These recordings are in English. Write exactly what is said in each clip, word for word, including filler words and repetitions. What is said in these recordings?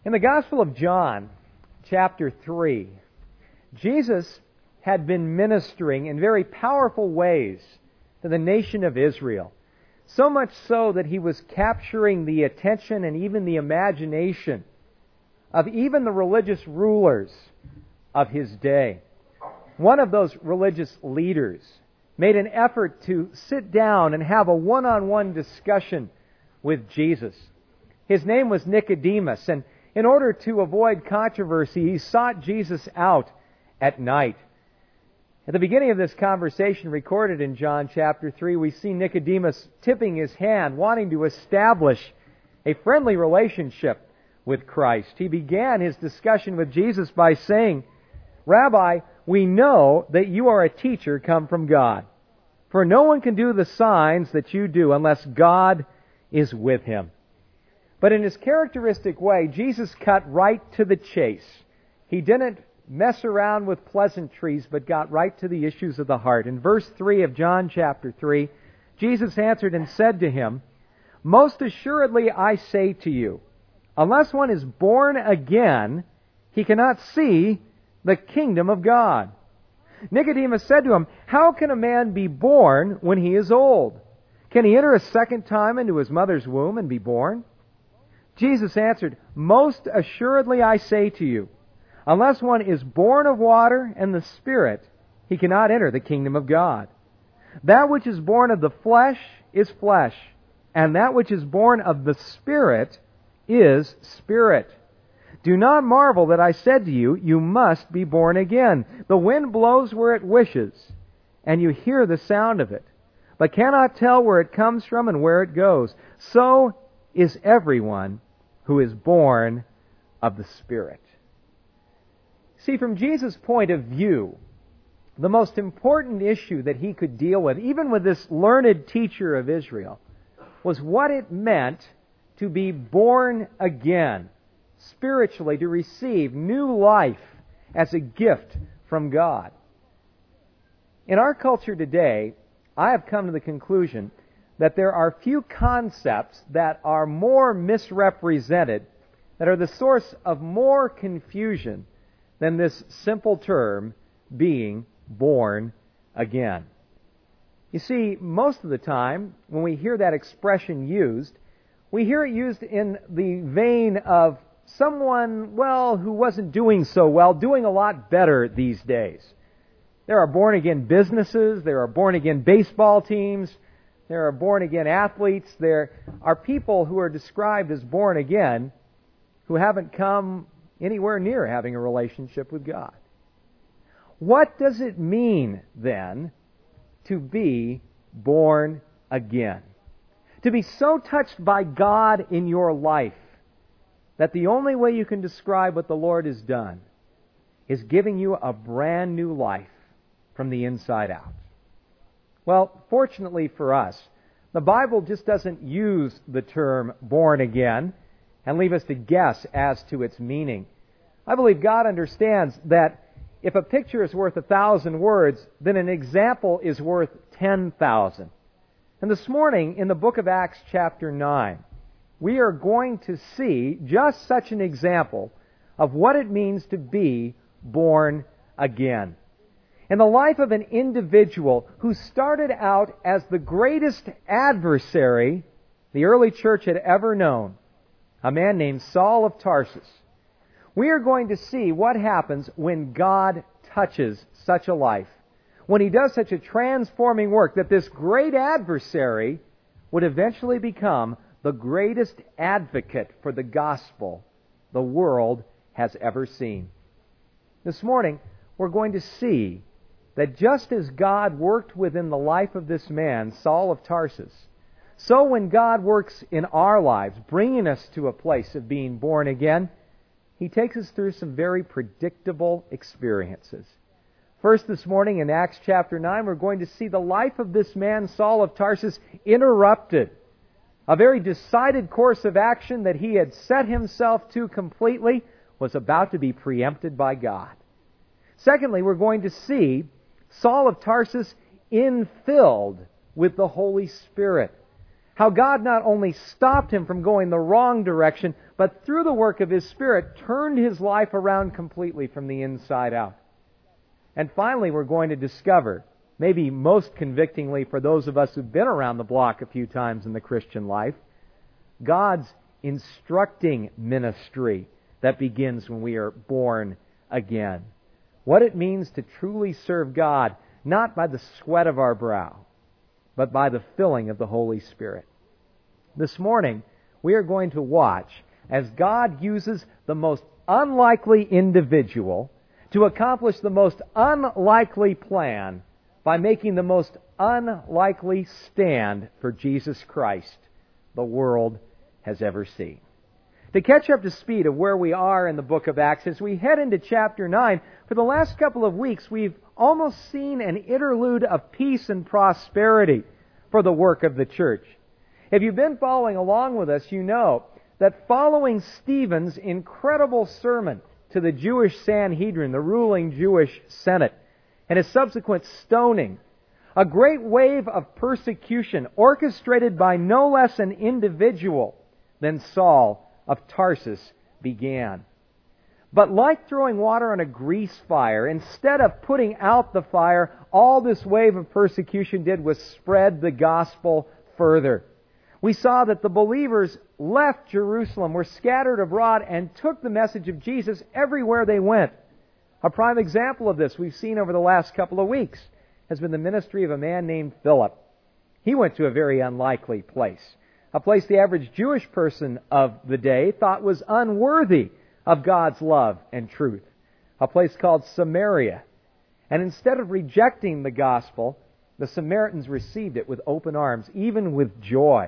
In the Gospel of John, chapter three, Jesus had been ministering in very powerful ways to the nation of Israel. So much so that he was capturing the attention and even the imagination of even the religious rulers of his day. One of those religious leaders made an effort to sit down and have a one-on-one discussion with Jesus. His name was Nicodemus, and in order to avoid controversy, he sought Jesus out at night. At the beginning of this conversation recorded in John chapter three, we see Nicodemus tipping his hand, wanting to establish a friendly relationship with Christ. He began his discussion with Jesus by saying, "Rabbi, we know that you are a teacher come from God. For no one can do the signs that you do unless God is with him." But in his characteristic way, Jesus cut right to the chase. He didn't mess around with pleasantries, but got right to the issues of the heart. In verse three of John chapter three, Jesus answered and said to him, "Most assuredly I say to you, unless one is born again, he cannot see the kingdom of God." Nicodemus said to him, "How can a man be born when he is old? Can he enter a second time into his mother's womb and be born?" Jesus answered, "Most assuredly I say to you, unless one is born of water and the Spirit, he cannot enter the kingdom of God. That which is born of the flesh is flesh, and that which is born of the Spirit is spirit. Do not marvel that I said to you, you must be born again. The wind blows where it wishes, and you hear the sound of it, but cannot tell where it comes from and where it goes. So is everyone who is born of the Spirit." See, from Jesus' point of view, the most important issue that he could deal with, even with this learned teacher of Israel, was what it meant to be born again, spiritually, to receive new life as a gift from God. In our culture today, I have come to the conclusion that there are few concepts that are more misrepresented, that are the source of more confusion than this simple term, being born again. You see, most of the time, when we hear that expression used, we hear it used in the vein of someone, well, who wasn't doing so well, doing a lot better these days. There are born-again businesses, there are born-again baseball teams, there are born-again athletes, there are people who are described as born again who haven't come anywhere near having a relationship with God. What does it mean, then, to be born again? To be so touched by God in your life that the only way you can describe what the Lord has done is giving you a brand new life from the inside out. Well, fortunately for us, the Bible just doesn't use the term born again and leave us to guess as to its meaning. I believe God understands that if a picture is worth a thousand words, then an example is worth ten thousand. And this morning, in the book of Acts chapter nine, we are going to see just such an example of what it means to be born again. In the life of an individual who started out as the greatest adversary the early church had ever known, a man named Saul of Tarsus, we are going to see what happens when God touches such a life, when He does such a transforming work, that this great adversary would eventually become the greatest advocate for the gospel the world has ever seen. This morning, we're going to see that just as God worked within the life of this man, Saul of Tarsus, so when God works in our lives, bringing us to a place of being born again, He takes us through some very predictable experiences. First, this morning in Acts chapter nine, we're going to see the life of this man, Saul of Tarsus, interrupted. A very decided course of action that he had set himself to completely was about to be preempted by God. Secondly, we're going to see Saul of Tarsus infilled with the Holy Spirit. How God not only stopped him from going the wrong direction, but through the work of His Spirit turned his life around completely from the inside out. And finally, we're going to discover, maybe most convictingly for those of us who've been around the block a few times in the Christian life, God's instructing ministry that begins when we are born again. What it means to truly serve God, not by the sweat of our brow, but by the filling of the Holy Spirit. This morning, we are going to watch as God uses the most unlikely individual to accomplish the most unlikely plan by making the most unlikely stand for Jesus Christ the world has ever seen. To catch up to speed of where we are in the book of Acts, as we head into chapter nine, for the last couple of weeks we've almost seen an interlude of peace and prosperity for the work of the church. If you've been following along with us, you know that following Stephen's incredible sermon to the Jewish Sanhedrin, the ruling Jewish Senate, and his subsequent stoning, a great wave of persecution orchestrated by no less an individual than Saul of Tarsus began. But like throwing water on a grease fire, instead of putting out the fire, all this wave of persecution did was spread the gospel further. We saw that the believers left Jerusalem, were scattered abroad, and took the message of Jesus everywhere they went. A prime example of this we've seen over the last couple of weeks has been the ministry of a man named Philip. He went to a very unlikely place, a place the average Jewish person of the day thought was unworthy of God's love and truth, a place called Samaria. And instead of rejecting the gospel, the Samaritans received it with open arms, even with joy.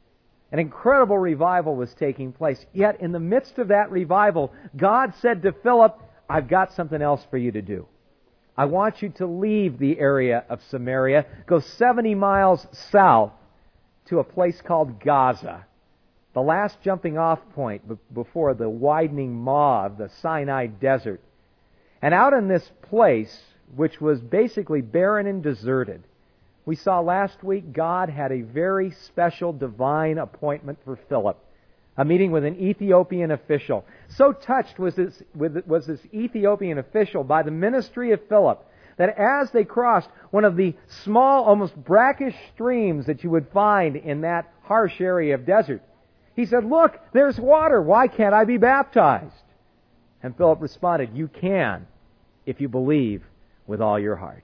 An incredible revival was taking place. Yet in the midst of that revival, God said to Philip, I've got something else for you to do. I want you to leave the area of Samaria, go seventy miles south to a place called Gaza, the last jumping off point before the widening maw of the Sinai desert. And out in this place, which was basically barren and deserted, we saw last week God had a very special divine appointment for Philip, a meeting with an Ethiopian official. So touched was this, was this Ethiopian official by the ministry of Philip that as they crossed one of the small, almost brackish streams that you would find in that harsh area of desert, he said, look, there's water. Why can't I be baptized? And Philip responded, you can if you believe with all your heart.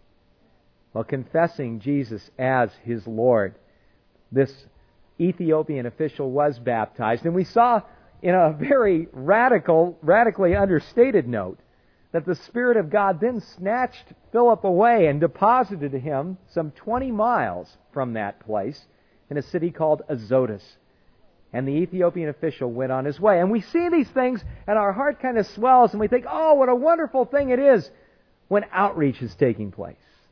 Well, confessing Jesus as his Lord, this Ethiopian official was baptized. And we saw in a very radical, radically understated note that the Spirit of God then snatched Philip away and deposited him some twenty miles from that place in a city called Azotus. And the Ethiopian official went on his way. And we see these things and our heart kind of swells and we think, oh, what a wonderful thing it is when outreach is taking place.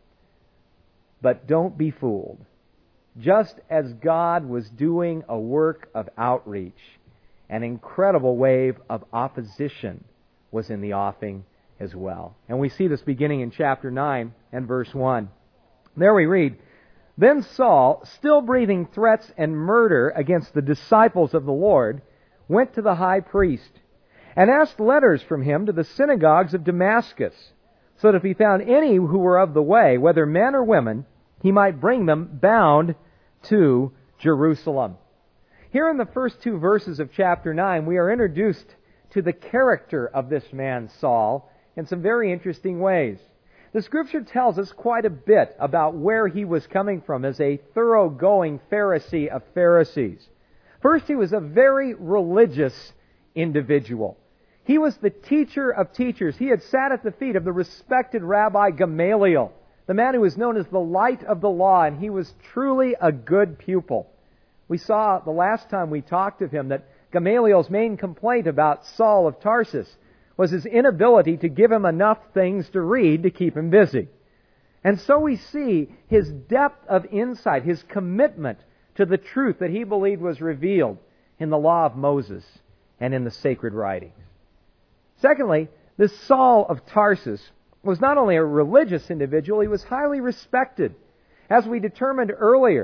But don't be fooled. Just as God was doing a work of outreach, an incredible wave of opposition was in the offing as well. And we see this beginning in chapter nine and verse one. There we read, Then Saul, still breathing threats and murder against the disciples of the Lord, went to the high priest and asked letters from him to the synagogues of Damascus, so that if he found any who were of the way, whether men or women, he might bring them bound to Jerusalem. Here in the first two verses of chapter nine, we are introduced to the character of this man Saul in some very interesting ways. The Scripture tells us quite a bit about where he was coming from as a thoroughgoing Pharisee of Pharisees. First, he was a very religious individual. He was the teacher of teachers. He had sat at the feet of the respected Rabbi Gamaliel, the man who was known as the light of the law, and he was truly a good pupil. We saw the last time we talked of him that Gamaliel's main complaint about Saul of Tarsus was his inability to give him enough things to read to keep him busy. And so we see his depth of insight, his commitment to the truth that he believed was revealed in the law of Moses and in the sacred writings. Secondly, this Saul of Tarsus was not only a religious individual, he was highly respected. As we determined earlier,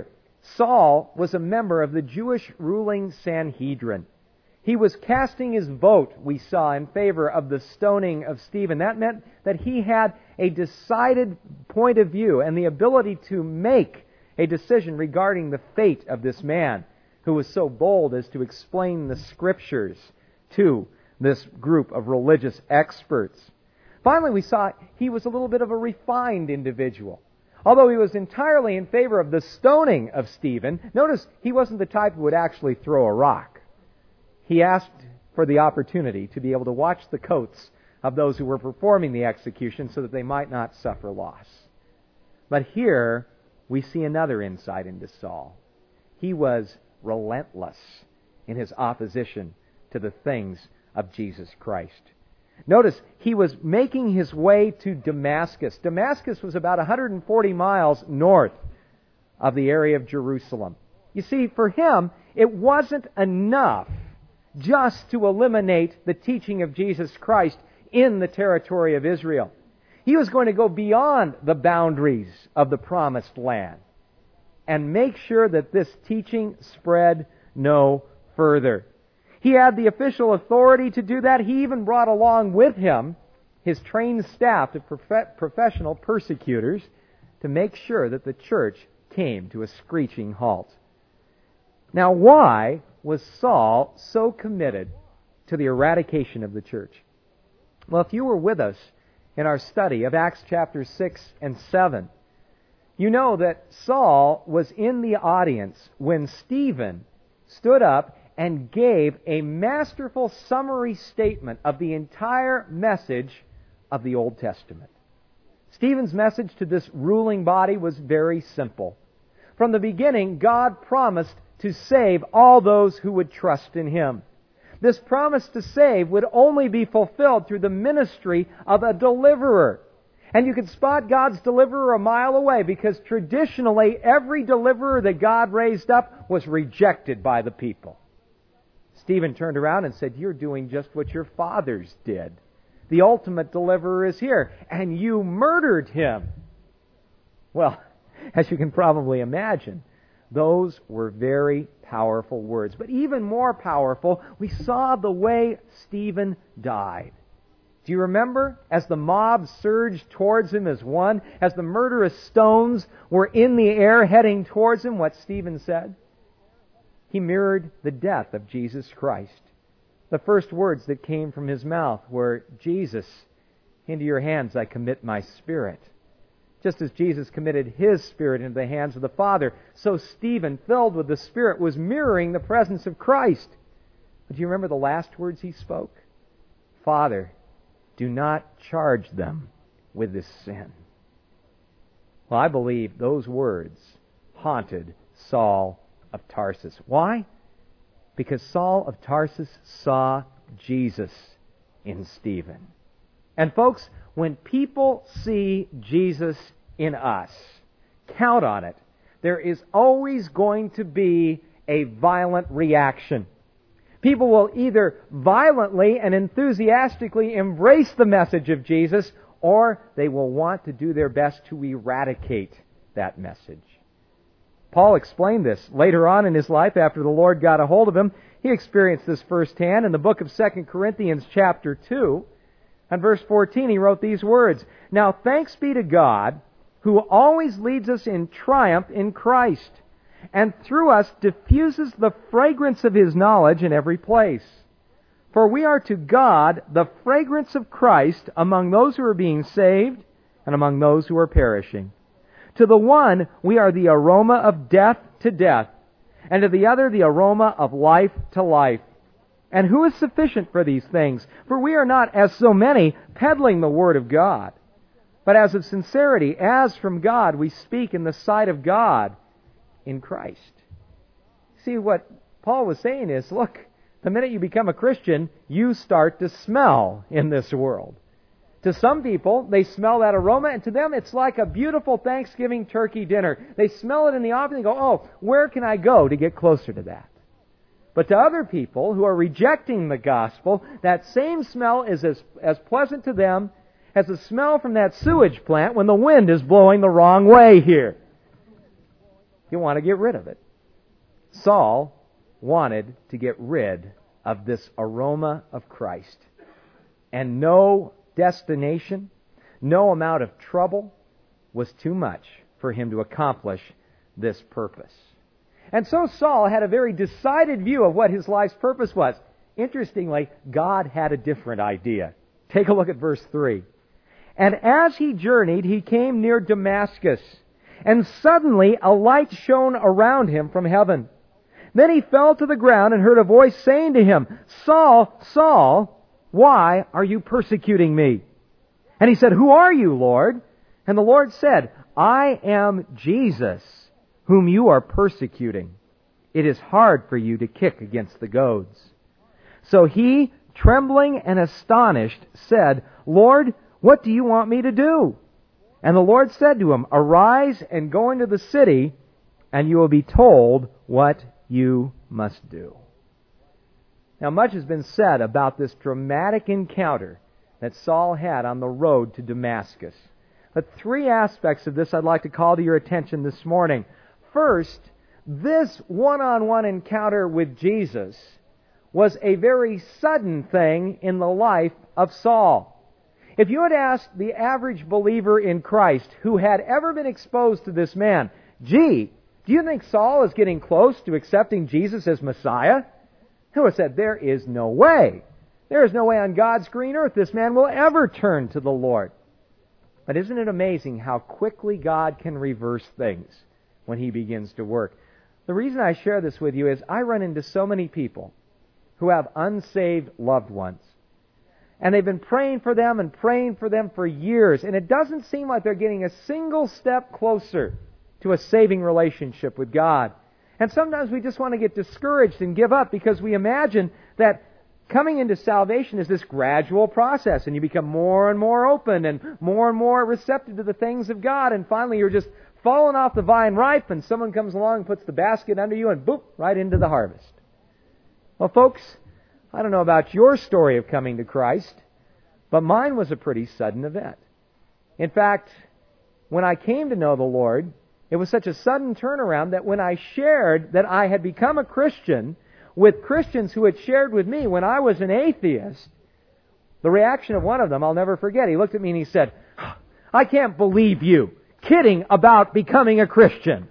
Saul was a member of the Jewish ruling Sanhedrin. He was casting his vote, we saw, in favor of the stoning of Stephen. That meant that he had a decided point of view and the ability to make a decision regarding the fate of this man who was so bold as to explain the Scriptures to this group of religious experts. Finally, we saw he was a little bit of a refined individual. Although he was entirely in favor of the stoning of Stephen, notice he wasn't the type who would actually throw a rock. He asked for the opportunity to be able to watch the coats of those who were performing the execution so that they might not suffer loss. But here we see another insight into Saul. He was relentless in his opposition to the things of Jesus Christ. Notice, he was making his way to Damascus. Damascus was about one hundred forty miles north of the area of Jerusalem. You see, for him, it wasn't enough just to eliminate the teaching of Jesus Christ in the territory of Israel. He was going to go beyond the boundaries of the promised land and make sure that this teaching spread no further. He had the official authority to do that. He even brought along with him his trained staff of prof- professional persecutors to make sure that the church came to a screeching halt. Now, why was Saul so committed to the eradication of the church? Well, if you were with us in our study of Acts chapter six and seven, you know that Saul was in the audience when Stephen stood up and gave a masterful summary statement of the entire message of the Old Testament. Stephen's message to this ruling body was very simple. From the beginning, God promised to save all those who would trust in Him. This promise to save would only be fulfilled through the ministry of a deliverer. And you could spot God's deliverer a mile away because traditionally every deliverer that God raised up was rejected by the people. Stephen turned around and said, "You're doing just what your fathers did. The ultimate deliverer is here, and you murdered him." Well, as you can probably imagine, those were very powerful words. But even more powerful, we saw the way Stephen died. Do you remember? As the mob surged towards him as one, as the murderous stones were in the air heading towards him, what Stephen said? He mirrored the death of Jesus Christ. The first words that came from his mouth were, "Jesus, into your hands I commit my spirit." Just as Jesus committed his spirit into the hands of the Father, so Stephen, filled with the Spirit, was mirroring the presence of Christ. But do you remember the last words he spoke? "Father, do not charge them with this sin." Well, I believe those words haunted Saul of Tarsus. Why? Because Saul of Tarsus saw Jesus in Stephen. And folks, when people see Jesus in us, count on it, there is always going to be a violent reaction. People will either violently and enthusiastically embrace the message of Jesus, or they will want to do their best to eradicate that message. Paul explained this later on in his life after the Lord got a hold of him. He experienced this firsthand in the book of Second Corinthians chapter two. And verse fourteen, he wrote these words, "Now thanks be to God, who always leads us in triumph in Christ, and through us diffuses the fragrance of His knowledge in every place. For we are to God the fragrance of Christ among those who are being saved and among those who are perishing. To the one we are the aroma of death to death, and to the other the aroma of life to life. And who is sufficient for these things? For we are not, as so many, peddling the Word of God, but as of sincerity, as from God, we speak in the sight of God in Christ." See, what Paul was saying is, look, the minute you become a Christian, you start to smell in this world. To some people, they smell that aroma, and to them it's like a beautiful Thanksgiving turkey dinner. They smell it in the office and go, "Oh, where can I go to get closer to that?" But to other people who are rejecting the gospel, that same smell is as, as pleasant to them as the smell from that sewage plant when the wind is blowing the wrong way here. You want to get rid of it. Saul wanted to get rid of this aroma of Christ. And no destination, no amount of trouble was too much for him to accomplish this purpose. And so Saul had a very decided view of what his life's purpose was. Interestingly, God had a different idea. Take a look at verse three. And as he journeyed, he came near Damascus, and suddenly a light shone around him from heaven. Then he fell to the ground and heard a voice saying to him, Saul, Saul, why are you persecuting me? And he said, Who are you, Lord? And the Lord said, I am Jesus, whom you are persecuting. It is hard for you to kick against the goads. So he, trembling and astonished, said, Lord, what do you want me to do? And the Lord said to him, Arise and go into the city, and you will be told what you must do. Now, much has been said about this dramatic encounter that Saul had on the road to Damascus. But three aspects of this I'd like to call to your attention this morning. First, this one-on-one encounter with Jesus was a very sudden thing in the life of Saul. If you had asked the average believer in Christ who had ever been exposed to this man, gee, do you think Saul is getting close to accepting Jesus as Messiah? They would have said, there is no way. There is no way on God's green earth this man will ever turn to the Lord. But isn't it amazing how quickly God can reverse things when He begins to work? The reason I share this with you is I run into so many people who have unsaved loved ones. And they've been praying for them and praying for them for years. And it doesn't seem like they're getting a single step closer to a saving relationship with God. And sometimes we just want to get discouraged and give up because we imagine that coming into salvation is this gradual process, and you become more and more open and more and more receptive to the things of God, and finally you're just falling off the vine ripe, and someone comes along and puts the basket under you, and boop, right into the harvest. Well, folks, I don't know about your story of coming to Christ, but mine was a pretty sudden event. In fact, when I came to know the Lord, it was such a sudden turnaround that when I shared that I had become a Christian with Christians who had shared with me when I was an atheist, the reaction of one of them, I'll never forget. He looked at me and he said, I can't believe you kidding about becoming a Christian.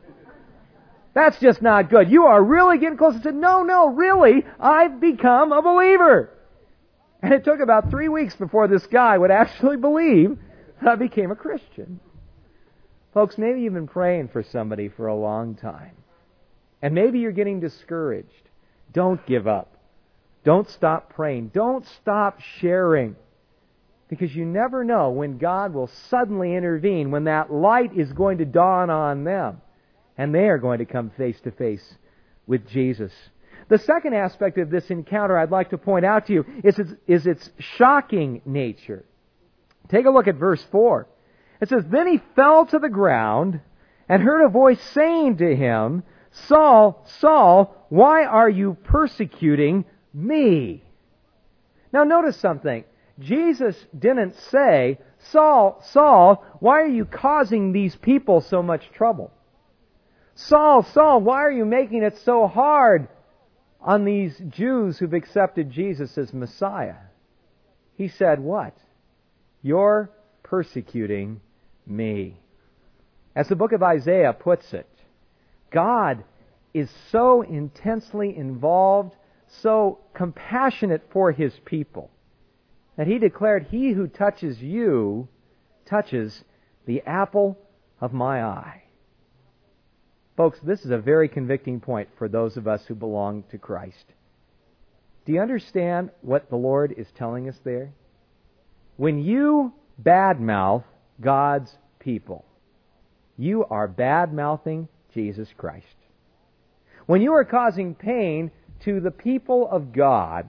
That's just not good. You are really getting close. I said, no, no, really, I've become a believer. And it took about three weeks before this guy would actually believe that I became a Christian. Folks, maybe you've been praying for somebody for a long time. And maybe you're getting discouraged. Don't give up. Don't stop praying. Don't stop sharing. Because you never know when God will suddenly intervene, when that light is going to dawn on them, and they are going to come face to face with Jesus. The second aspect of this encounter I'd like to point out to you is its, is its shocking nature. Take a look at verse four. It says, Then he fell to the ground and heard a voice saying to him, Saul, Saul, why are you persecuting me? Now notice something. Jesus didn't say, Saul, Saul, why are you causing these people so much trouble? Saul, Saul, why are you making it so hard on these Jews who've accepted Jesus as Messiah? He said, what? You're persecuting me. As the book of Isaiah puts it, God is so intensely involved, so compassionate for His people, that He declared, He who touches you touches the apple of my eye. Folks, this is a very convicting point for those of us who belong to Christ. Do you understand what the Lord is telling us there? When you badmouth God's people, you are bad-mouthing Jesus Christ. When you are causing pain to the people of God,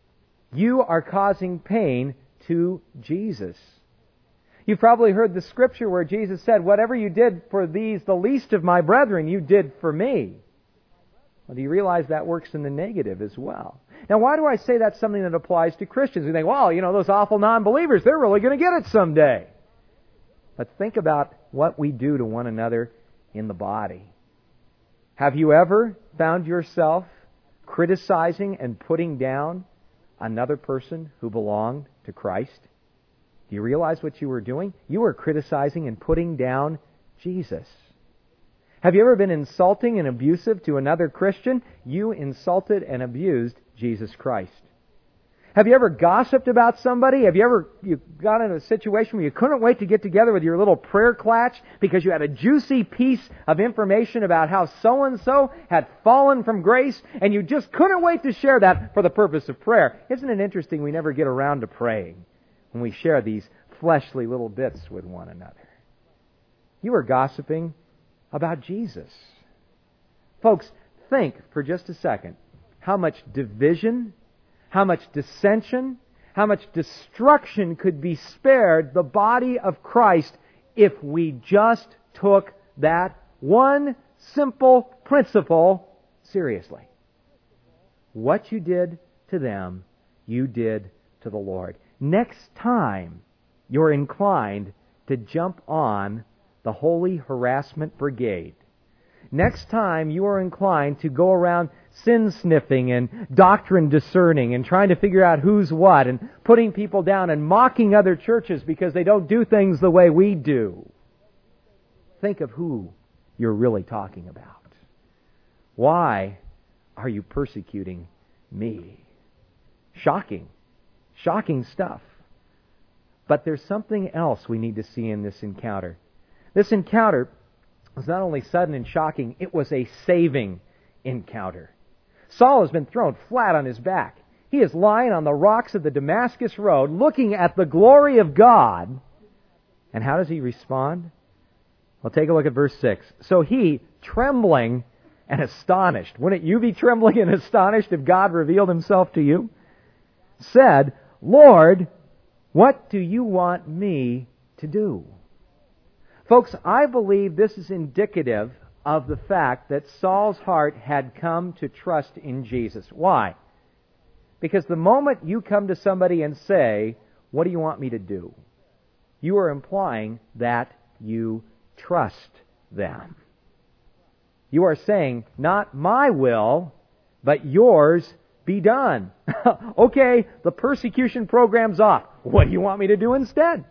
you are causing pain to Jesus. You've probably heard the scripture where Jesus said, whatever you did for these, the least of my brethren, you did for me. Well, do you realize that works in the negative as well? Now, why do I say that's something that applies to Christians? We think, well, you know, those awful non-believers, they're really going to get it someday. But think about what we do to one another in the body. Have you ever found yourself criticizing and putting down another person who belonged to Christ? Do you realize what you were doing? You were criticizing and putting down Jesus. Have you ever been insulting and abusive to another Christian? You insulted and abused Jesus Christ. Have you ever gossiped about somebody? Have you ever you got in a situation where you couldn't wait to get together with your little prayer clutch because you had a juicy piece of information about how so-and-so had fallen from grace, and you just couldn't wait to share that for the purpose of prayer? Isn't it interesting we never get around to praying when we share these fleshly little bits with one another? You were gossiping about Jesus. Folks, think for just a second how much division, how much dissension, how much destruction could be spared the body of Christ if we just took that one simple principle seriously. What you did to them, you did to the Lord. Next time you're inclined to jump on the Holy Harassment Brigade, next time you are inclined to go around sin sniffing and doctrine discerning and trying to figure out who's what and putting people down and mocking other churches because they don't do things the way we do, think of who you're really talking about. Why are you persecuting me? Shocking. Shocking stuff. But there's something else we need to see in this encounter. This encounter was not only sudden and shocking, it was a saving encounter. Saul has been thrown flat on his back. He is lying on the rocks of the Damascus road, looking at the glory of God. And how does he respond? Well, take a look at verse six. So he, trembling and astonished, wouldn't you be trembling and astonished if God revealed himself to you? Said, Lord, what do you want me to do? Folks, I believe this is indicative of the fact that Saul's heart had come to trust in Jesus. Why? Because the moment you come to somebody and say, what do you want me to do? You are implying that you trust them. You are saying, not my will, but yours be done. Okay, the persecution program's off. What do you want me to do instead?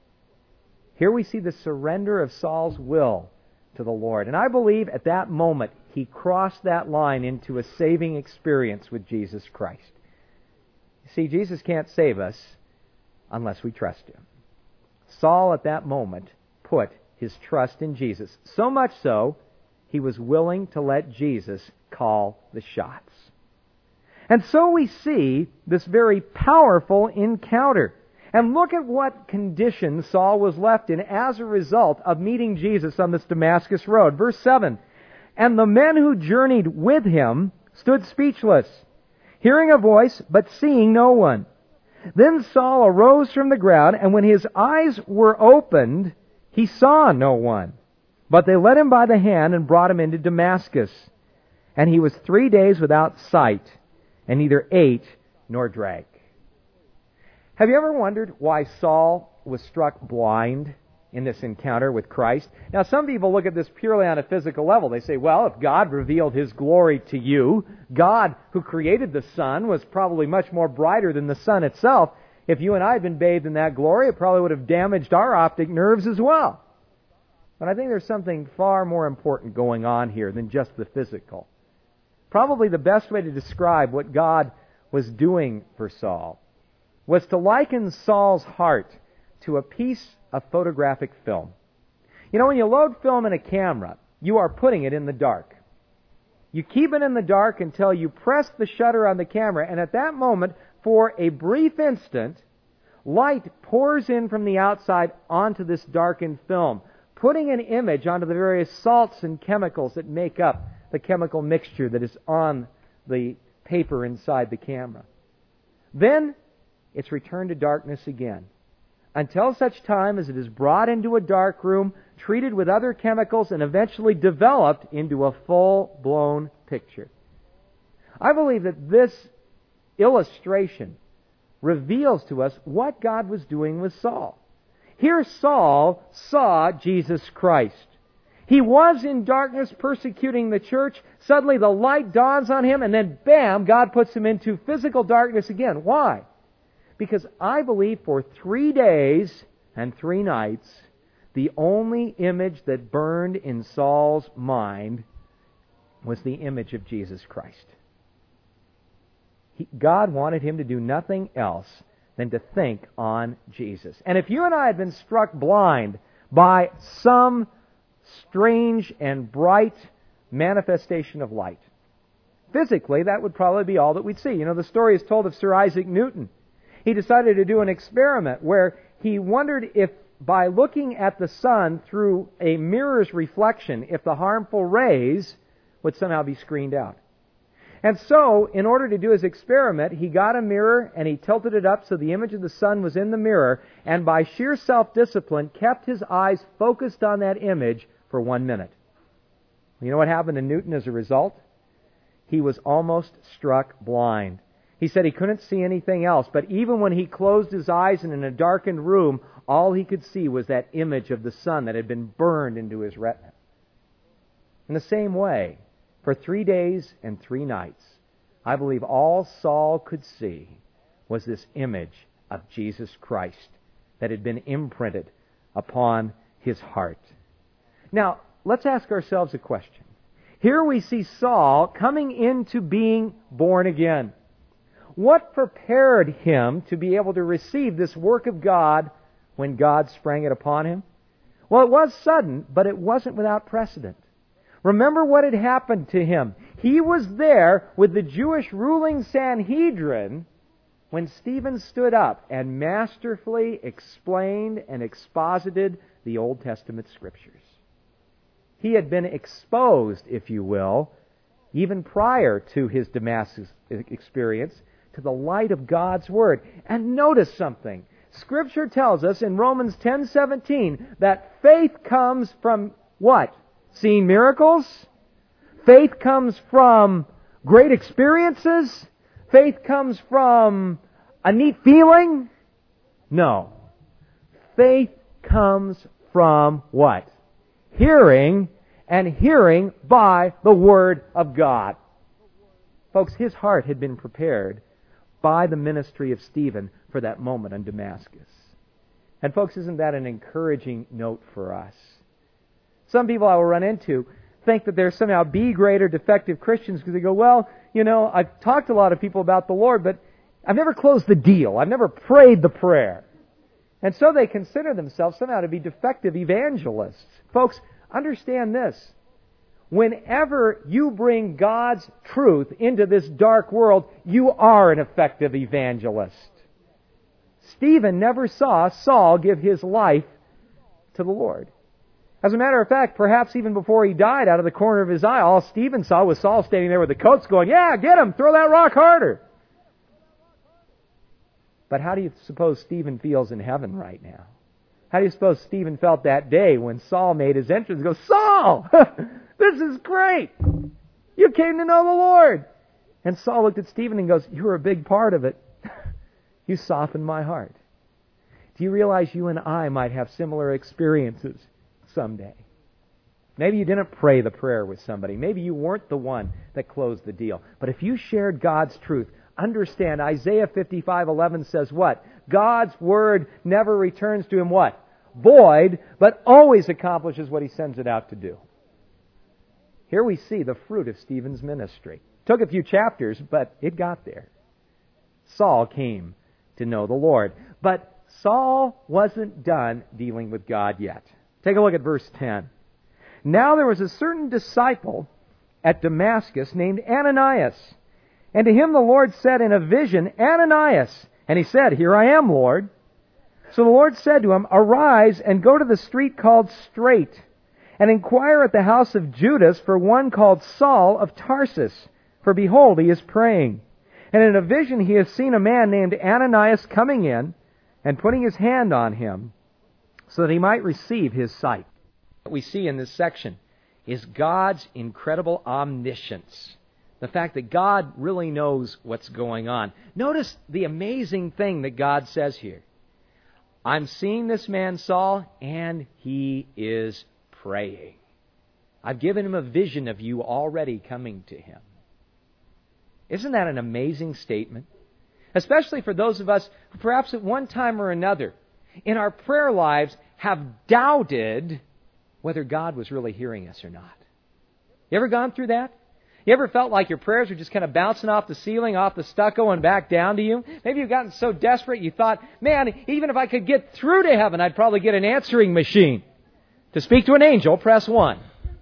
Here we see the surrender of Saul's will to the Lord. And I believe at that moment he crossed that line into a saving experience with Jesus Christ. You see, Jesus can't save us unless we trust Him. Saul at that moment put his trust in Jesus. So much so, he was willing to let Jesus call the shots. And so we see this very powerful encounter. And look at what condition Saul was left in as a result of meeting Jesus on this Damascus road. Verse seven, and the men who journeyed with him stood speechless, hearing a voice, but seeing no one. Then Saul arose from the ground, and when his eyes were opened, he saw no one. But they led him by the hand and brought him into Damascus. And he was three days without sight, and neither ate nor drank. Have you ever wondered why Saul was struck blind in this encounter with Christ? Now, some people look at this purely on a physical level. They say, well, if God revealed His glory to you, God who created the sun was probably much more brighter than the sun itself. If you and I had been bathed in that glory, it probably would have damaged our optic nerves as well. But I think there's something far more important going on here than just the physical. Probably the best way to describe what God was doing for Saul was to liken Saul's heart to a piece of photographic film. You know, when you load film in a camera, you are putting it in the dark. You keep it in the dark until you press the shutter on the camera, and at that moment, for a brief instant, light pours in from the outside onto this darkened film, putting an image onto the various salts and chemicals that make up the chemical mixture that is on the paper inside the camera. Then it's returned to darkness again, until such time as it is brought into a dark room, treated with other chemicals, and eventually developed into a full-blown picture. I believe that this illustration reveals to us what God was doing with Saul. Here Saul saw Jesus Christ. He was in darkness persecuting the church. Suddenly the light dawns on him, and then bam, God puts him into physical darkness again. Why? Because I believe for three days and three nights, the only image that burned in Saul's mind was the image of Jesus Christ. He, God wanted him to do nothing else than to think on Jesus. And if you and I had been struck blind by some strange and bright manifestation of light, physically, that would probably be all that we'd see. You know, the story is told of Sir Isaac Newton. He decided to do an experiment where he wondered if by looking at the sun through a mirror's reflection, if the harmful rays would somehow be screened out. And so, in order to do his experiment, he got a mirror and he tilted it up so the image of the sun was in the mirror, and by sheer self-discipline kept his eyes focused on that image for one minute. You know what happened to Newton as a result? He was almost struck blind. He said he couldn't see anything else, but even when he closed his eyes and in a darkened room, all he could see was that image of the sun that had been burned into his retina. In the same way, for three days and three nights, I believe all Saul could see was this image of Jesus Christ that had been imprinted upon his heart. Now, let's ask ourselves a question. Here we see Saul coming into being born again. What prepared him to be able to receive this work of God when God sprang it upon him? Well, it was sudden, but it wasn't without precedent. Remember what had happened to him. He was there with the Jewish ruling Sanhedrin when Stephen stood up and masterfully explained and exposited the Old Testament Scriptures. He had been exposed, if you will, even prior to his Damascus experience, to the light of God's Word. And notice something. Scripture tells us in Romans ten seventeen that faith comes from what? Seeing miracles? Faith comes from great experiences? Faith comes from a neat feeling? No. Faith comes from what? Hearing, and hearing by the Word of God. Folks, his heart had been prepared by the ministry of Stephen for that moment in Damascus. And folks, isn't that an encouraging note for us? Some people I will run into think that they're somehow B-grade or defective Christians because they go, well, you know, I've talked to a lot of people about the Lord, but I've never closed the deal. I've never prayed the prayer. And so they consider themselves somehow to be defective evangelists. Folks, understand this. Whenever you bring God's truth into this dark world, you are an effective evangelist. Stephen never saw Saul give his life to the Lord. As a matter of fact, perhaps even before he died, out of the corner of his eye, all Stephen saw was Saul standing there with the coats going, yeah, get him, throw that rock harder. But how do you suppose Stephen feels in heaven right now? How do you suppose Stephen felt that day when Saul made his entrance and goes, Saul, this is great. You came to know the Lord. And Saul looked at Stephen and goes, you were a big part of it. You softened my heart. Do you realize you and I might have similar experiences someday? Maybe you didn't pray the prayer with somebody. Maybe you weren't the one that closed the deal. But if you shared God's truth, understand Isaiah fifty-five eleven says what? God's Word never returns to Him what? Void, but always accomplishes what He sends it out to do. Here we see the fruit of Stephen's ministry. Took a few chapters, but it got there. Saul came to know the Lord. But Saul wasn't done dealing with God yet. Take a look at verse ten. Now there was a certain disciple at Damascus named Ananias. And to him the Lord said in a vision, Ananias. And he said, Here I am, Lord. So the Lord said to him, Arise and go to the street called Straight, and inquire at the house of Judas for one called Saul of Tarsus. For behold, he is praying. And in a vision he has seen a man named Ananias coming in and putting his hand on him so that he might receive his sight. What we see in this section is God's incredible omniscience. The fact that God really knows what's going on. Notice the amazing thing that God says here. I'm seeing this man Saul, and he is praying. I've given him a vision of you already coming to him. Isn't that an amazing statement? Especially for those of us who perhaps at one time or another in our prayer lives have doubted whether God was really hearing us or not. You ever gone through that? You ever felt like your prayers were just kind of bouncing off the ceiling, off the stucco, and back down to you? Maybe you've gotten so desperate you thought, man, even if I could get through to heaven, I'd probably get an answering machine. To speak to an angel, press one.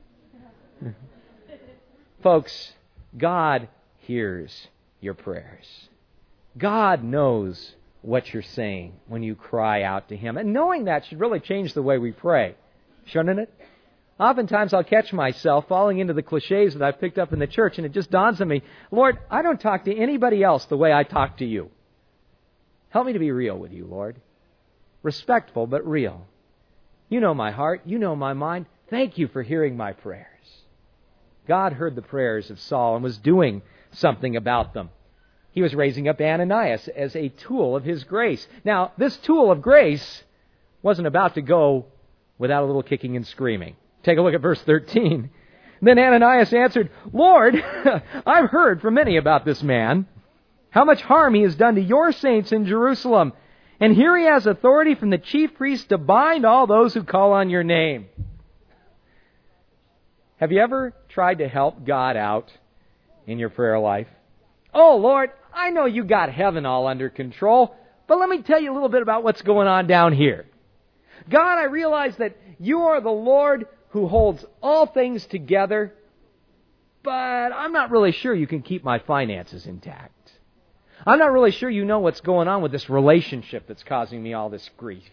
Folks, God hears your prayers. God knows what you're saying when you cry out to Him. And knowing that should really change the way we pray, shouldn't it? Oftentimes I'll catch myself falling into the cliches that I've picked up in the church, and it just dawns on me, Lord, I don't talk to anybody else the way I talk to you. Help me to be real with you, Lord. Respectful, but real. You know my heart. You know my mind. Thank you for hearing my prayers. God heard the prayers of Saul and was doing something about them. He was raising up Ananias as a tool of His grace. Now, this tool of grace wasn't about to go without a little kicking and screaming. Take a look at verse thirteen. Then Ananias answered, Lord, I've heard from many about this man, how much harm he has done to your saints in Jerusalem. And here he has authority from the chief priest to bind all those who call on your name. Have you ever tried to help God out in your prayer life? Oh, Lord, I know you got heaven all under control, but let me tell you a little bit about what's going on down here. God, I realize that you are the Lord who holds all things together, but I'm not really sure you can keep my finances intact. I'm not really sure you know what's going on with this relationship that's causing me all this grief.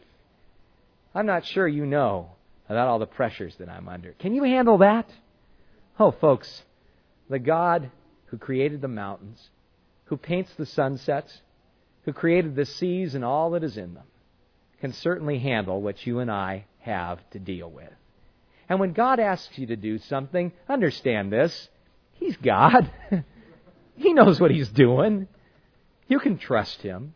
I'm not sure you know about all the pressures that I'm under. Can you handle that? Oh, folks, the God who created the mountains, who paints the sunsets, who created the seas and all that is in them, can certainly handle what you and I have to deal with. And when God asks you to do something, understand this. He's God. He knows what He's doing. You can trust Him.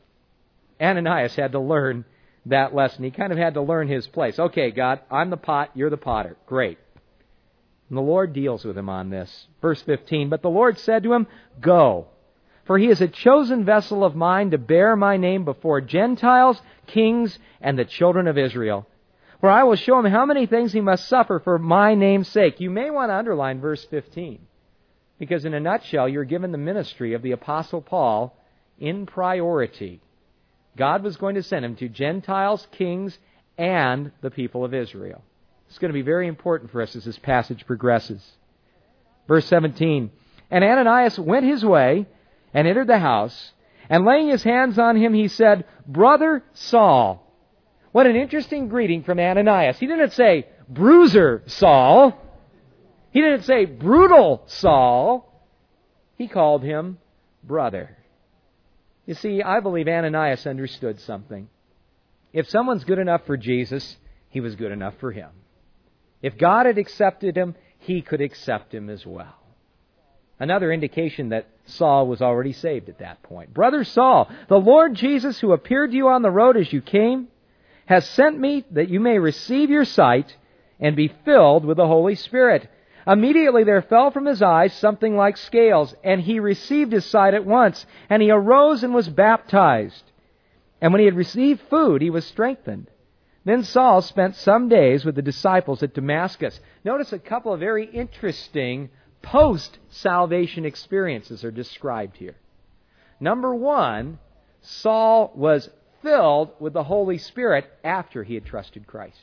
Ananias had to learn that lesson. He kind of had to learn his place. Okay, God, I'm the pot, you're the potter. Great. And the Lord deals with him on this. Verse fifteen, but the Lord said to him, Go, for he is a chosen vessel of mine to bear my name before Gentiles, kings, and the children of Israel. For I will show him how many things he must suffer for my name's sake. You may want to underline verse fifteen, because in a nutshell, you're given the ministry of the Apostle Paul in priority. God was going to send him to Gentiles, kings, and the people of Israel. It's going to be very important for us as this passage progresses. Verse seventeen, and Ananias went his way and entered the house, and laying his hands on him, he said, Brother Saul. What an interesting greeting from Ananias. He didn't say, Bruiser Saul. He didn't say, Brutal Saul. He called him brother. You see, I believe Ananias understood something. If someone's good enough for Jesus, he was good enough for him. If God had accepted him, he could accept him as well. Another indication that Saul was already saved at that point. Brother Saul, the Lord Jesus who appeared to you on the road as you came, has sent me that you may receive your sight and be filled with the Holy Spirit. Immediately there fell from his eyes something like scales, and he received his sight at once, and he arose and was baptized. And when he had received food, he was strengthened. Then Saul spent some days with the disciples at Damascus. Notice a couple of very interesting post-salvation experiences are described here. Number one, Saul was filled with the Holy Spirit after he had trusted Christ.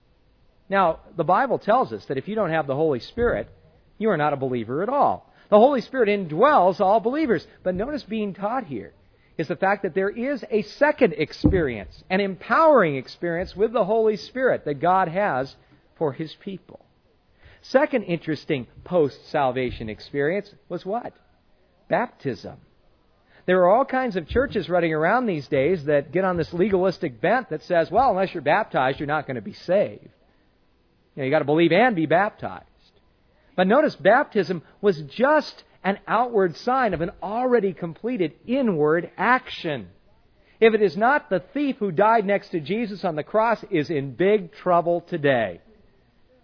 Now, the Bible tells us that if you don't have the Holy Spirit, you are not a believer at all. The Holy Spirit indwells all believers. But notice being taught here is the fact that there is a second experience, an empowering experience with the Holy Spirit that God has for His people. Second interesting post-salvation experience was what? Baptism. There are all kinds of churches running around these days that get on this legalistic bent that says, well, unless you're baptized, you're not going to be saved. You know, you got to believe and be baptized. But notice baptism was just an outward sign of an already completed inward action. If it is not, the thief who died next to Jesus on the cross is in big trouble today.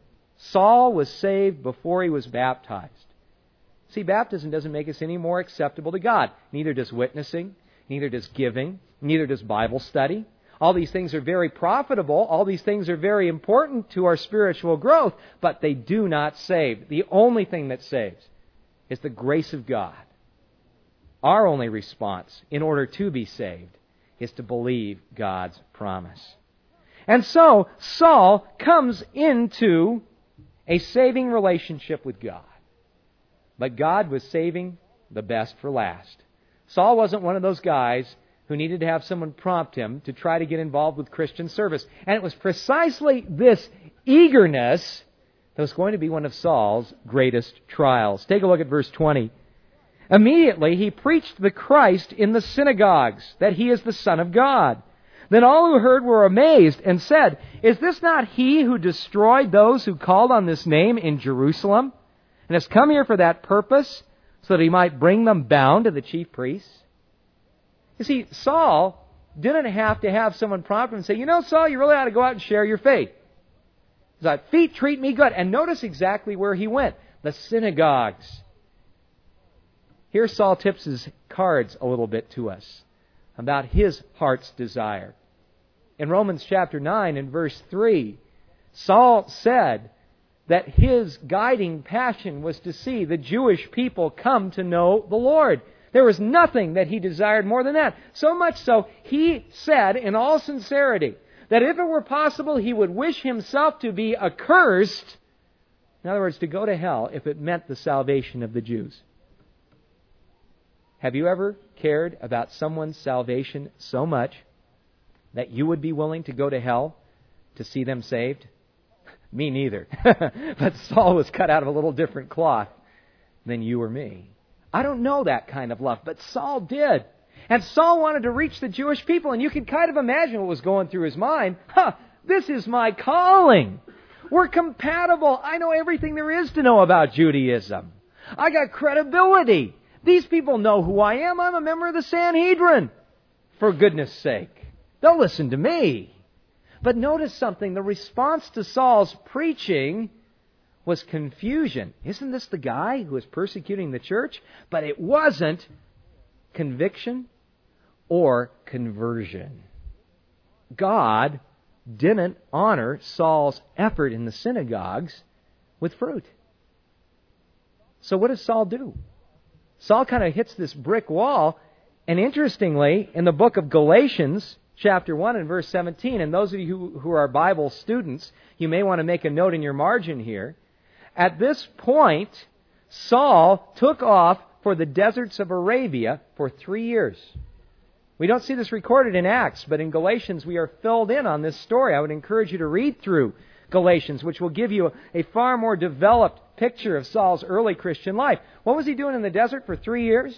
Saul was saved before he was baptized. See, baptism doesn't make us any more acceptable to God. Neither does witnessing, neither does giving, neither does Bible study. All these things are very profitable. All these things are very important to our spiritual growth, but they do not save. The only thing that saves is the grace of God. Our only response in order to be saved is to believe God's promise. And so, Saul comes into a saving relationship with God. But God was saving the best for last. Saul wasn't one of those guys who needed to have someone prompt him to try to get involved with Christian service. And it was precisely this eagerness that was going to be one of Saul's greatest trials. Take a look at verse twenty. Immediately he preached the Christ in the synagogues, that he is the Son of God. Then all who heard were amazed and said, "Is this not he who destroyed those who called on this name in Jerusalem, and has come here for that purpose, so that he might bring them bound to the chief priests?" You see, Saul didn't have to have someone prompt him and say, "You know, Saul, you really ought to go out and share your faith." He's like, "Feet treat me good." And notice exactly where he went. The synagogues. Here Saul tips his cards a little bit to us about his heart's desire. In Romans chapter nine and verse three, Saul said that his guiding passion was to see the Jewish people come to know the Lord. There was nothing that he desired more than that. So much so, he said in all sincerity that if it were possible, he would wish himself to be accursed. In other words, to go to hell if it meant the salvation of the Jews. Have you ever cared about someone's salvation so much that you would be willing to go to hell to see them saved? Me neither. But Saul was cut out of a little different cloth than you or me. I don't know that kind of love, but Saul did. And Saul wanted to reach the Jewish people, and you can kind of imagine what was going through his mind. Huh, this is my calling. We're compatible. I know everything there is to know about Judaism. I got credibility. These people know who I am. I'm a member of the Sanhedrin. For goodness sake, they'll listen to me. But notice something. The response to Saul's preaching was confusion. Isn't this the guy who is persecuting the church? But it wasn't conviction or conversion. God didn't honor Saul's effort in the synagogues with fruit. So what does Saul do? Saul kind of hits this brick wall. And interestingly, in the book of Galatians, chapter one and verse seventeen, and those of you who, who are Bible students, you may want to make a note in your margin here. At this point, Saul took off for the deserts of Arabia for three years. We don't see this recorded in Acts, but in Galatians we are filled in on this story. I would encourage you to read through Galatians, which will give you a, a far more developed picture of Saul's early Christian life. What was he doing in the desert for three years?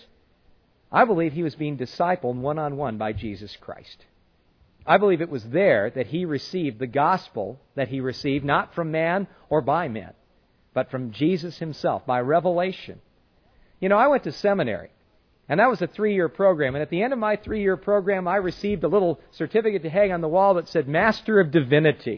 I believe he was being discipled one-on-one by Jesus Christ. I believe it was there that he received the gospel that he received, not from man or by men, but from Jesus himself, by revelation. You know, I went to seminary, and that was a three-year program. And at the end of my three-year program, I received a little certificate to hang on the wall that said Master of Divinity.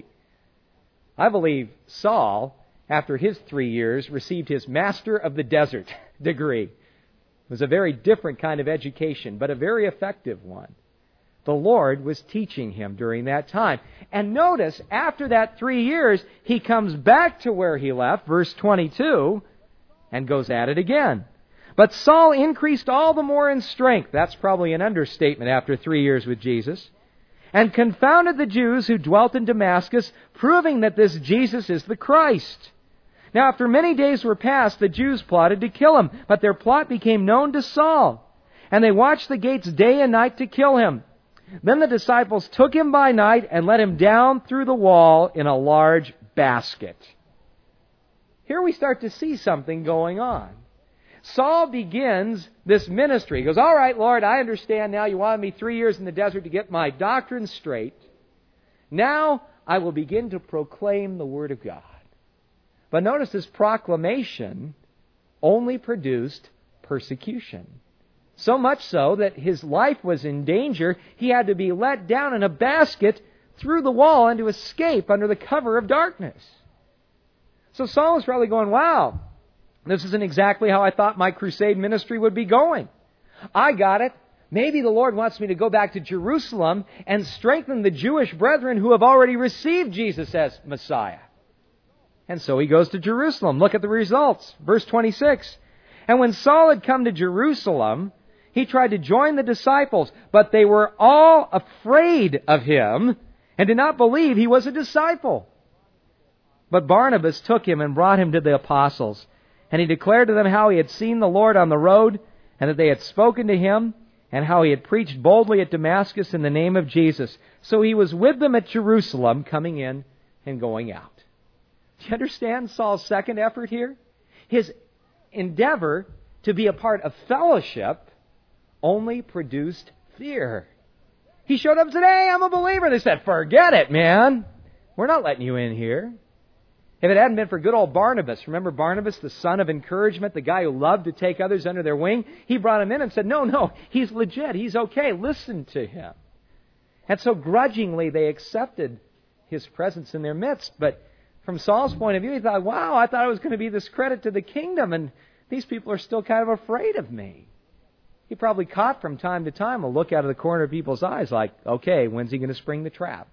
I believe Saul, after his three years, received his Master of the Desert degree. It was a very different kind of education, but a very effective one. The Lord was teaching him during that time. And notice, after that three years, he comes back to where he left, verse twenty-two, and goes at it again. But Saul increased all the more in strength. That's probably an understatement after three years with Jesus. And confounded the Jews who dwelt in Damascus, proving that this Jesus is the Christ. Now, after many days were passed, the Jews plotted to kill him, but their plot became known to Saul. And they watched the gates day and night to kill him. Then the disciples took him by night and let him down through the wall in a large basket. Here we start to see something going on. Saul begins this ministry. He goes, all right, Lord, I understand now you wanted me three years in the desert to get my doctrine straight. Now I will begin to proclaim the Word of God. But notice this proclamation only produced persecution. So much so that his life was in danger, he had to be let down in a basket through the wall and to escape under the cover of darkness. So Saul was probably going, wow, this isn't exactly how I thought my crusade ministry would be going. I got it. Maybe the Lord wants me to go back to Jerusalem and strengthen the Jewish brethren who have already received Jesus as Messiah. And so he goes to Jerusalem. Look at the results. Verse twenty-six. And when Saul had come to Jerusalem, he tried to join the disciples, but they were all afraid of him and did not believe he was a disciple. But Barnabas took him and brought him to the apostles. And he declared to them how he had seen the Lord on the road, and that they had spoken to him, and how he had preached boldly at Damascus in the name of Jesus. So he was with them at Jerusalem, coming in and going out. Do you understand Saul's second effort here? His endeavor to be a part of fellowship only produced fear. He showed up and said, hey, I'm a believer. They said, forget it, man. We're not letting you in here. If it hadn't been for good old Barnabas, remember Barnabas, the son of encouragement, the guy who loved to take others under their wing? He brought him in and said, no, no, he's legit. He's okay. Listen to him. And so grudgingly they accepted his presence in their midst. But from Saul's point of view, he thought, wow, I thought I was going to be this credit to the kingdom, and these people are still kind of afraid of me. He probably caught from time to time a look out of the corner of people's eyes like, okay, when's he going to spring the trap?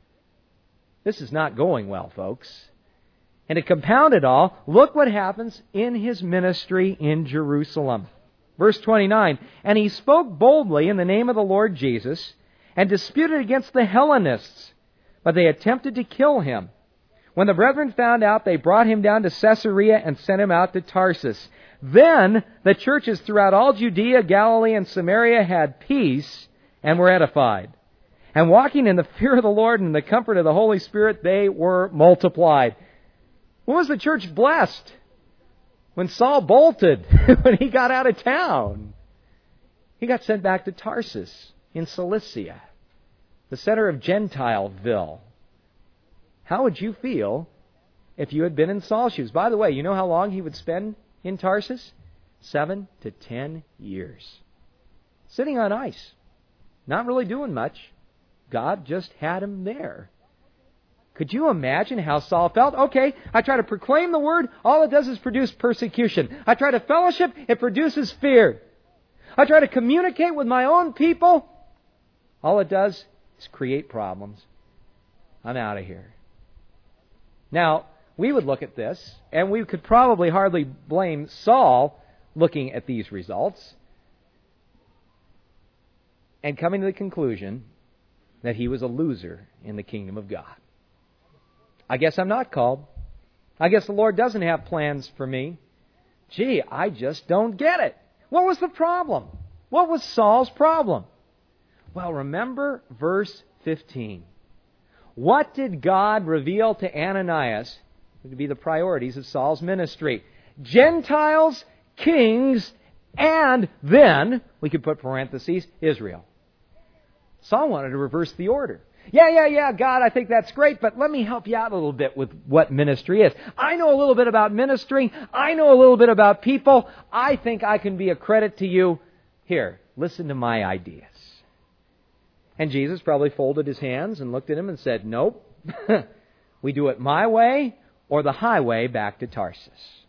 This is not going well, folks. And to compound it all, look what happens in his ministry in Jerusalem. Verse twenty-nine, and he spoke boldly in the name of the Lord Jesus and disputed against the Hellenists, but they attempted to kill him. When the brethren found out, they brought him down to Caesarea and sent him out to Tarsus. Then the churches throughout all Judea, Galilee, and Samaria had peace and were edified. And walking in the fear of the Lord and the comfort of the Holy Spirit, they were multiplied. When was the church blessed? When Saul bolted, when he got out of town. He got sent back to Tarsus in Cilicia, the center of Gentileville. How would you feel if you had been in Saul's shoes? By the way, you know how long he would spend in Tarsus? Seven to ten years. Sitting on ice. Not really doing much. God just had him there. Could you imagine how Saul felt? Okay, I try to proclaim the word, all it does is produce persecution. I try to fellowship, it produces fear. I try to communicate with my own people, all it does is create problems. I'm out of here. Now, we would look at this, and we could probably hardly blame Saul looking at these results and coming to the conclusion that he was a loser in the kingdom of God. I guess I'm not called. I guess the Lord doesn't have plans for me. Gee, I just don't get it. What was the problem? What was Saul's problem? Well, remember verse fifteen. What did God reveal to Ananias to be the priorities of Saul's ministry? Gentiles, kings, and then, we could put parentheses, Israel. Saul wanted to reverse the order. Yeah, yeah, yeah, God, I think that's great, but let me help you out a little bit with what ministry is. I know a little bit about ministry. I know a little bit about people. I think I can be a credit to you. Here, listen to my ideas. And Jesus probably folded his hands and looked at him and said, nope, we do it my way or the highway back to Tarsus.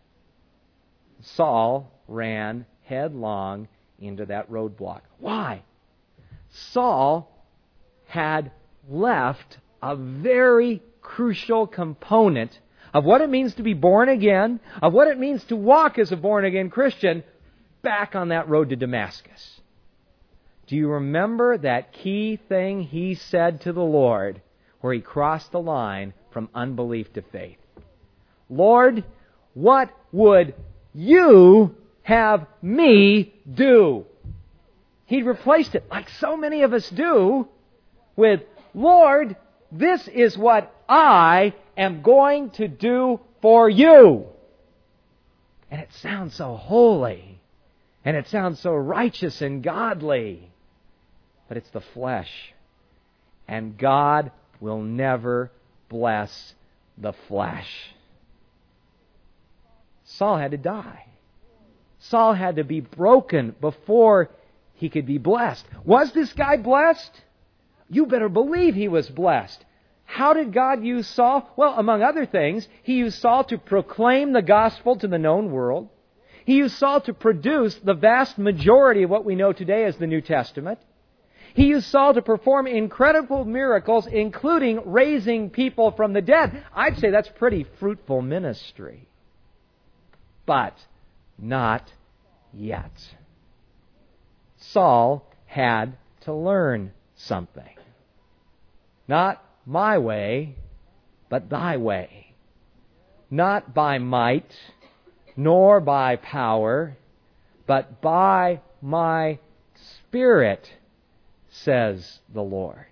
Saul ran headlong into that roadblock. Why? Saul had left a very crucial component of what it means to be born again, of what it means to walk as a born-again Christian, back on that road to Damascus. Do you remember that key thing he said to the Lord where he crossed the line from unbelief to faith? Lord, what would you have me do? He replaced it, like so many of us do, with, Lord, this is what I am going to do for you. And it sounds so holy. And it sounds so righteous and godly. But it's the flesh. And God will never bless the flesh. Saul had to die. Saul had to be broken before he could be blessed. Was this guy blessed? You better believe he was blessed. How did God use Saul? Well, among other things, He used Saul to proclaim the gospel to the known world. He used Saul to produce the vast majority of what we know today as the New Testament. He used Saul to perform incredible miracles, including raising people from the dead. I'd say that's pretty fruitful ministry. But not yet. Saul had to learn something. Not my way, but thy way. Not by might, nor by power, but by my Spirit, says the Lord.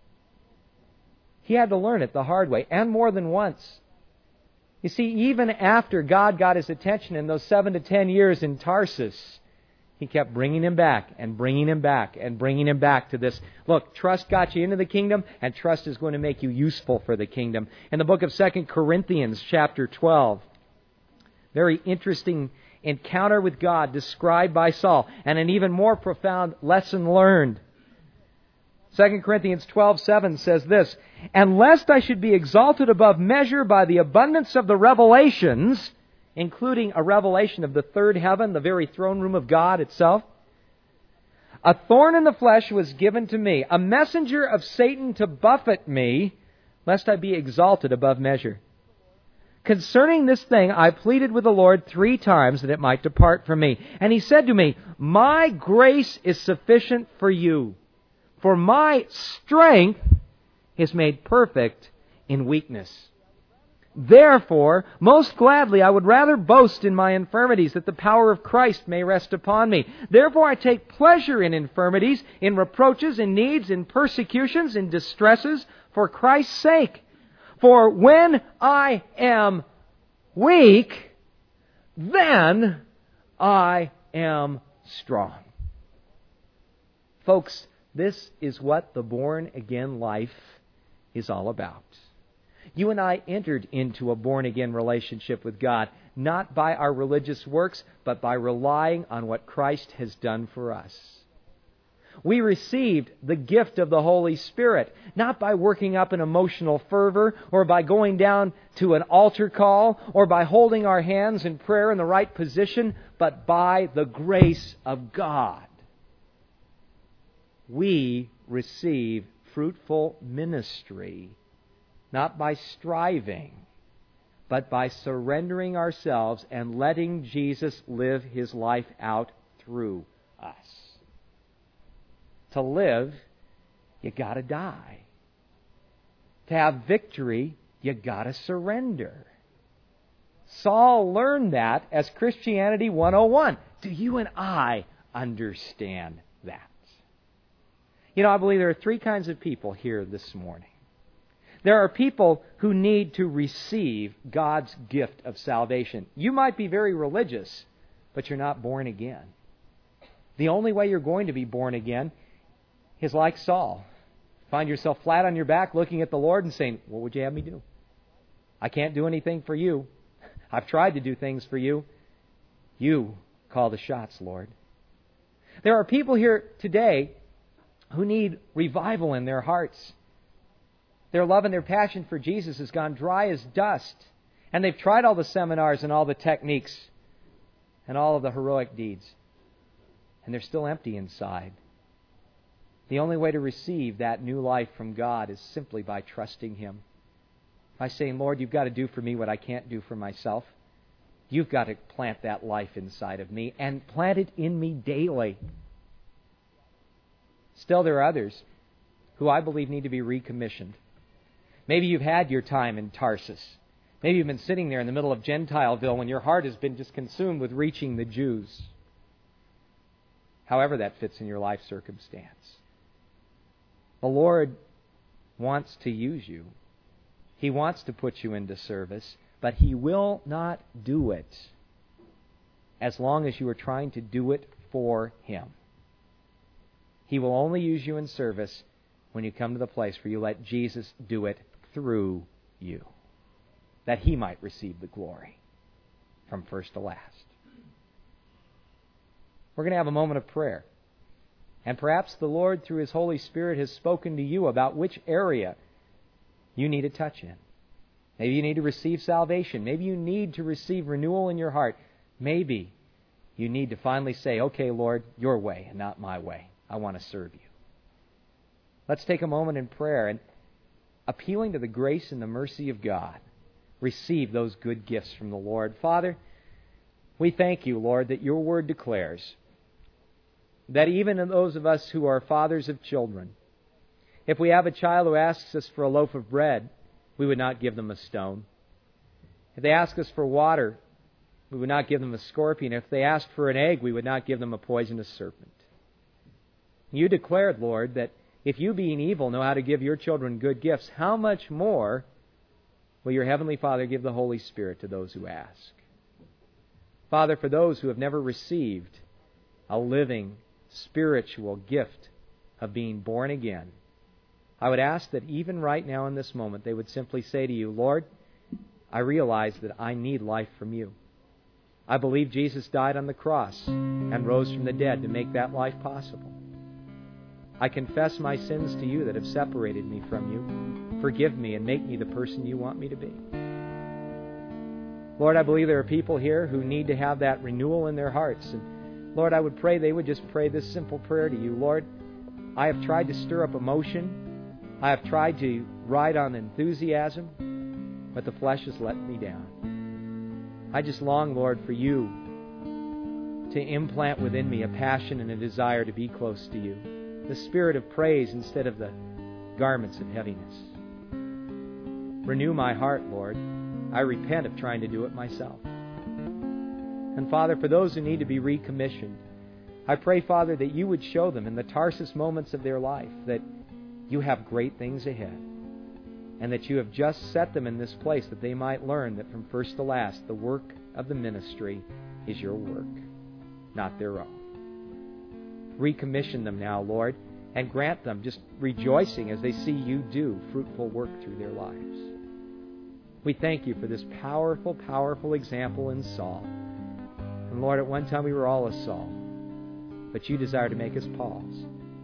He had to learn it the hard way, and more than once. You see, even after God got his attention in those seven to ten years in Tarsus, He kept bringing him back and bringing him back and bringing him back to this. Look, trust got you into the kingdom, and trust is going to make you useful for the kingdom. In the book of Second Corinthians, chapter twelve, very interesting encounter with God described by Saul, and an even more profound lesson learned. Second Corinthians twelve seven says this, "And lest I should be exalted above measure by the abundance of the revelations," including a revelation of the third heaven, the very throne room of God itself, "a thorn in the flesh was given to me, a messenger of Satan to buffet me, lest I be exalted above measure. Concerning this thing I pleaded with the Lord three times that it might depart from me. And He said to me, My grace is sufficient for you, for my strength is made perfect in weakness. Therefore, most gladly I would rather boast in my infirmities, that the power of Christ may rest upon me. Therefore I take pleasure in infirmities, in reproaches, in needs, in persecutions, in distresses, for Christ's sake. For when I am weak, then I am strong." Folks, this is what the born-again life is all about. You and I entered into a born-again relationship with God, not by our religious works, but by relying on what Christ has done for us. We received the gift of the Holy Spirit, not by working up an emotional fervor, or by going down to an altar call, or by holding our hands in prayer in the right position, but by the grace of God. We receive fruitful ministry, not by striving, but by surrendering ourselves and letting Jesus live His life out through us. To live, you gotta die. To have victory, you gotta surrender. Saul learned that as Christianity one oh one. Do you and I understand that? You know, I believe there are three kinds of people here this morning. There are people who need to receive God's gift of salvation. You might be very religious, but you're not born again. The only way you're going to be born again is like Saul. Find yourself flat on your back looking at the Lord and saying, "What would you have me do? I can't do anything for you. I've tried to do things for you. You call the shots, Lord." There are people here today who need revival in their hearts. Their love and their passion for Jesus has gone dry as dust. And they've tried all the seminars and all the techniques and all of the heroic deeds. And they're still empty inside. The only way to receive that new life from God is simply by trusting Him. By saying, "Lord, you've got to do for me what I can't do for myself. You've got to plant that life inside of me and plant it in me daily." Still, there are others who I believe need to be recommissioned. Maybe you've had your time in Tarsus. Maybe you've been sitting there in the middle of Gentileville when your heart has been just consumed with reaching the Jews. However that fits in your life circumstance. The Lord wants to use you. He wants to put you into service, but He will not do it as long as you are trying to do it for Him. He will only use you in service when you come to the place where you let Jesus do it through you, that He might receive the glory from first to last. We're going to have a moment of prayer. And perhaps the Lord, through His Holy Spirit, has spoken to you about which area you need a touch in. Maybe you need to receive salvation. Maybe you need to receive renewal in your heart. Maybe you need to finally say, okay, Lord, your way and not my way. I want to serve you. Let's take a moment in prayer and, appealing to the grace and the mercy of God, receive those good gifts from the Lord. Father, we thank you, Lord, that your word declares that even in those of us who are fathers of children, if we have a child who asks us for a loaf of bread, we would not give them a stone. If they ask us for water, we would not give them a scorpion. If they asked for an egg, we would not give them a poisonous serpent. You declared, Lord, that if you, being evil, know how to give your children good gifts, how much more will your Heavenly Father give the Holy Spirit to those who ask? Father, for those who have never received a living, spiritual gift of being born again, I would ask that even right now in this moment, they would simply say to you, Lord, I realize that I need life from you. I believe Jesus died on the cross and rose from the dead to make that life possible. I confess my sins to you that have separated me from you. Forgive me and make me the person you want me to be. Lord, I believe there are people here who need to have that renewal in their hearts. And Lord, I would pray they would just pray this simple prayer to you. Lord, I have tried to stir up emotion. I have tried to ride on enthusiasm, but the flesh has let me down. I just long, Lord, for you to implant within me a passion and a desire to be close to you. The spirit of praise instead of the garments of heaviness. Renew my heart, Lord. I repent of trying to do it myself. And Father, for those who need to be recommissioned, I pray, Father, that you would show them in the Tarsus moments of their life that you have great things ahead, and that you have just set them in this place that they might learn that from first to last, the work of the ministry is your work, not their own. Recommission them now, Lord, and grant them just rejoicing as they see you do fruitful work through their lives. We thank you for this powerful, powerful example in Saul. And Lord, at one time we were all a Saul, but you desire to make us Pauls.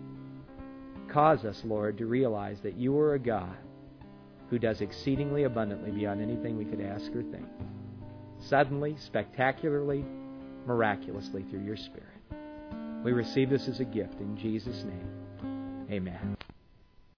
Cause us, Lord, to realize that you are a God who does exceedingly abundantly beyond anything we could ask or think. Suddenly, spectacularly, miraculously through your Spirit. We receive this as a gift in Jesus' name. Amen.